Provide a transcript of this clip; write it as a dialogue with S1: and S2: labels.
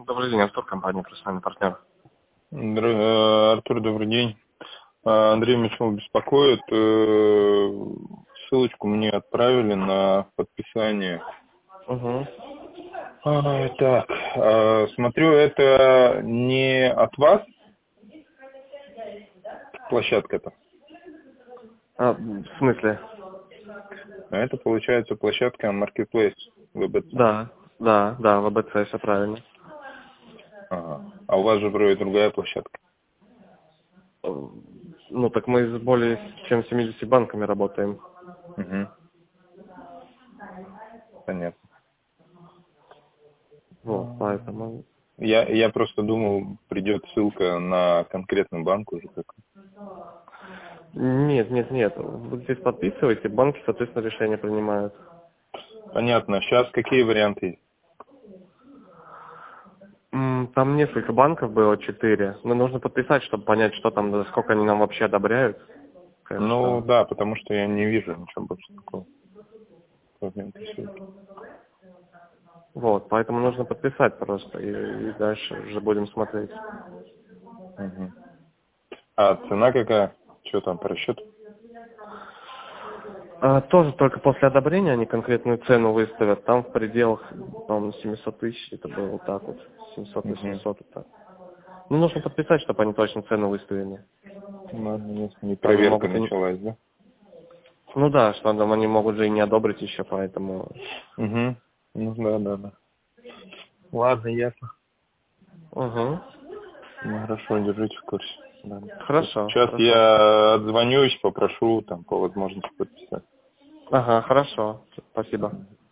S1: Добрый день, Артур, компания «Профессиональный партнер».
S2: Артур, добрый день. Андрей Мичмов беспокоит. Ссылочку мне отправили на подписание.
S1: Угу.
S2: Так, смотрю, это не от вас площадка-то?
S1: В смысле?
S2: А это, получается, площадка Marketplace ВБЦ.
S1: Да, ВБЦ, все правильно.
S2: Ага. А у вас же вроде другая площадка.
S1: Ну, так мы с более чем 70 банками работаем.
S2: Угу. Понятно.
S1: Вот, поэтому...
S2: Я просто думал, придет ссылка на конкретный банк уже такой.
S1: Нет. Вы здесь подписываете, банки, соответственно, решения принимают.
S2: Понятно. Сейчас какие варианты есть?
S1: Там несколько банков было, 4. Но нужно подписать, чтобы понять, что там, да, сколько они нам вообще одобряют.
S2: Ну да, потому что я не вижу ничего больше такого.
S1: Вот, поэтому нужно подписать просто, и дальше уже будем смотреть.
S2: Угу. А цена какая? Что там по расчету?
S1: Тоже только после одобрения они конкретную цену выставят. Там в пределах, по-моему, 700 тысяч, это было вот так вот, 700-800 вот так. Ну, нужно подписать, чтобы они точно цену выставили.
S2: Ну, не проверка началась, да?
S1: Ну да, что там они могут же и не одобрить еще, поэтому...
S2: Угу. Ну да. Ладно, ясно.
S1: Угу.
S2: Ну, хорошо, держите в курсе. Да.
S1: Хорошо.
S2: Сейчас я отзвонюсь, попрошу там по возможности подписать.
S1: Ага, хорошо. Спасибо.